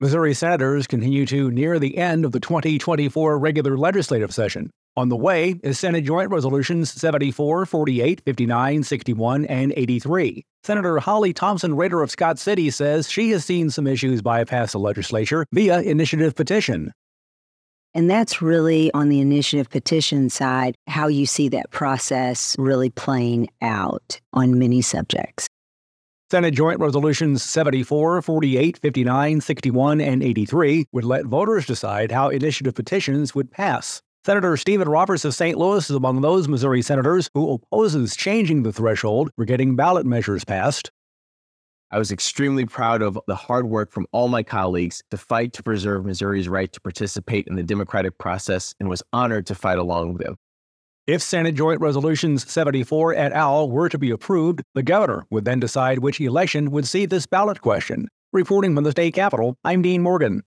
Missouri senators continue to near the end of the 2024 regular legislative session. On the way is Senate Joint Resolutions 74, 48, 59, 61, and 83. Senator Holly Thompson Rader of Scott City says she has seen some issues bypass the legislature via initiative petition. And that's really on the initiative petition side, how you see that process really playing out on many subjects. Senate Joint Resolutions 74, 48, 59, 61, and 83 would let voters decide how initiative petitions would pass. Senator Stephen Roberts of St. Louis is among those Missouri senators who opposes changing the threshold for getting ballot measures passed. I was extremely proud of the hard work from all my colleagues to fight to preserve Missouri's right to participate in the democratic process and was honored to fight along with them. If Senate Joint Resolutions 74 et al. Were to be approved, the governor would then decide which election would see this ballot question. Reporting from the state capitol, I'm Dean Morgan.